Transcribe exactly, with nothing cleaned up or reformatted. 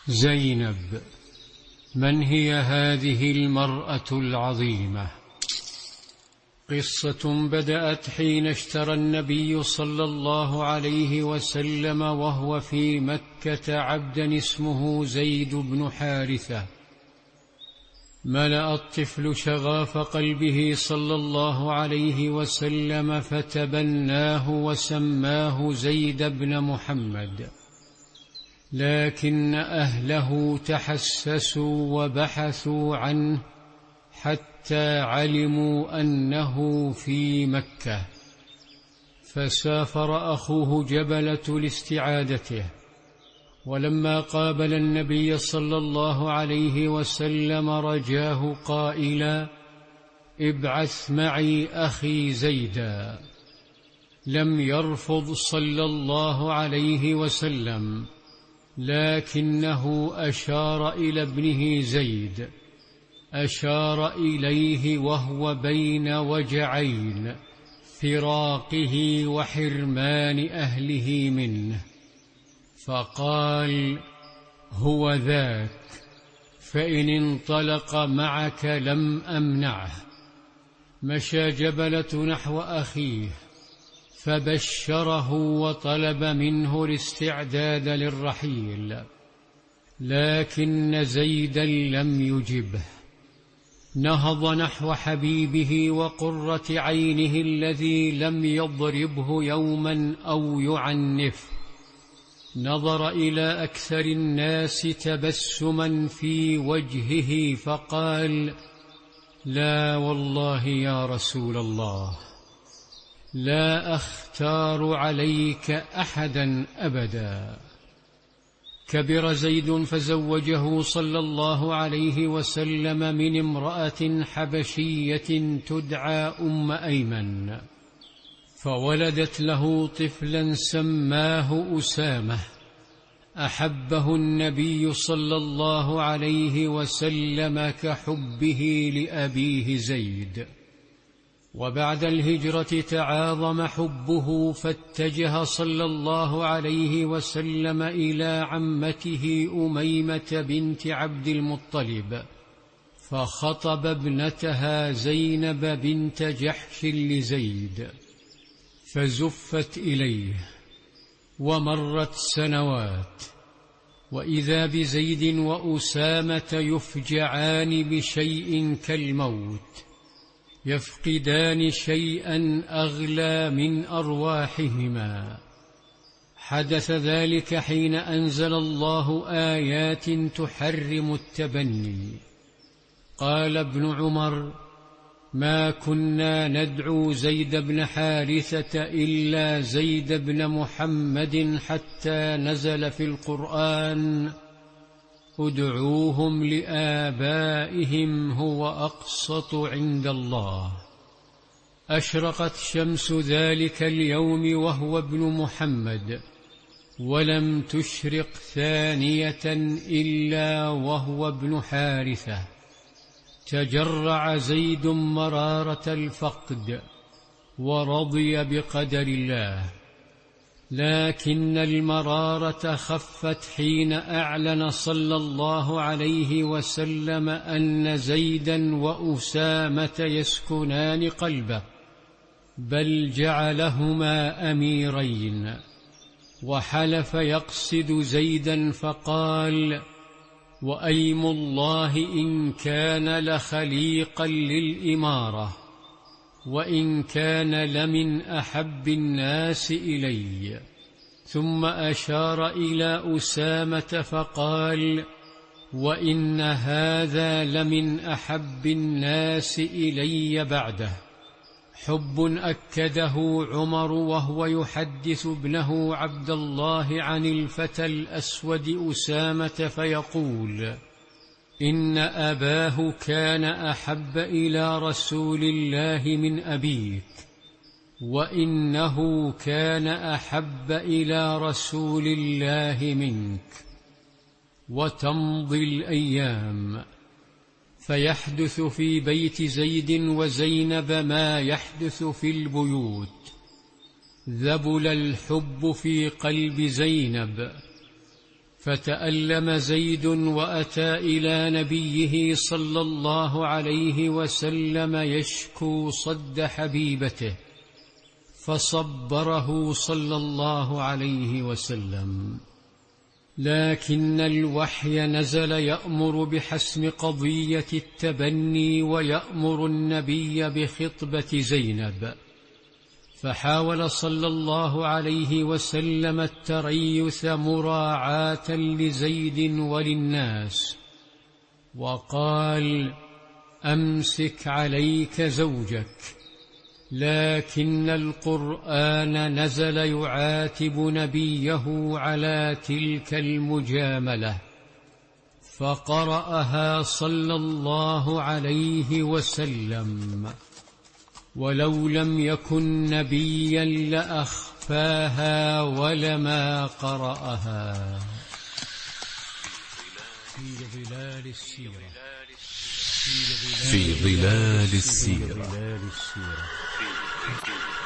زينب. من هي هذه المرأة العظيمة؟ قصة بدأت حين اشترى النبي صلى الله عليه وسلم وهو في مكة عبدا اسمه زيد بن حارثة. ملأ الطفل شغاف قلبه صلى الله عليه وسلم فتبناه وسماه زيد بن محمد، لكن أهله تحسسوا وبحثوا عنه حتى علموا أنه في مكة، فسافر أخوه جبلة لاستعادته. ولما قابل النبي صلى الله عليه وسلم رجاه قائلا: ابعث معي أخي زيدا. لم يرفض صلى الله عليه وسلم، لكنه أشار إلى ابنه زيد، أشار إليه وهو بين وجعين، فراقه وحرمان أهله منه، فقال: هو ذاك، فإن انطلق معك لم أمنعه. مشى جبلة نحو أخيه فبشره وطلب منه الاستعداد للرحيل، لكن زيدا لم يجبه. نهض نحو حبيبه وقرة عينه الذي لم يضربه يوما أو يعنف. نظر إلى أكثر الناس تبسما في وجهه فقال: لا والله يا رسول الله، لا أختار عليك أحدا أبدا. كبر زيد فزوجه صلى الله عليه وسلم من امرأة حبشية تدعى أم أيمن، فولدت له طفلا سماه أسامة، أحبه النبي صلى الله عليه وسلم كحبه لأبيه زيد. وبعد الهجرة تعاظم حبه، فاتجه صلى الله عليه وسلم إلى عمته أميمة بنت عبد المطلب، فخطب ابنتها زينب بنت جحش لزيد، فزفت إليه. ومرت سنوات، وإذا بزيد وأسامة يفجعان بشيء كالموت، يفقدان شيئا أغلى من أرواحهما. حدث ذلك حين أنزل الله آيات تحرم التبني. قال ابن عمر: ما كنا ندعو زيد بن حارثة إلا زيد بن محمد حتى نزل في القرآن: ادعوهم لآبائهم هو أقسط عند الله. أشرقت شمس ذلك اليوم وهو ابن محمد، ولم تشرق ثانية إلا وهو ابن حارثة. تجرع زيد مرارة الفقد ورضي بقدر الله، لكن المرارة خفت حين أعلن صلى الله عليه وسلم أن زيدا وأسامة يسكنان قلبه، بل جعلهما أميرين. وحلف يقصد زيدا فقال: وأيم الله إن كان لخليقا للإمارة، وإن كان لمن أحب الناس إلي. ثم أشار إلى أسامة فقال: وإن هذا لمن أحب الناس إلي بعده. حب أكده عمر وهو يحدث ابنه عبد الله عن الفتى الأسود أسامة فيقول: إن أباه كان أحب إلى رسول الله من أبيك، وإنه كان أحب إلى رسول الله منك. وتمضي الأيام، فيحدث في بيت زيد وزينب ما يحدث في البيوت. ذبل الحب في قلب زينب، فتألم زيد وأتى إلى نبيه صلى الله عليه وسلم يشكو صد حبيبته، فصبره صلى الله عليه وسلم. لكن الوحي نزل يأمر بحسم قضية التبني ويأمر النبي بخطبة زينب، فحاول صلى الله عليه وسلم التريث مراعاة لزيد وللناس، وقال: أمسك عليك زوجك. لكن القرآن نزل يعاتب نبيه على تلك المجاملة، فقرأها صلى الله عليه وسلم، ولو لم يكن نبيا لأخفاها ولما قرأها. في ظلال السيرة في ظلال السيرة.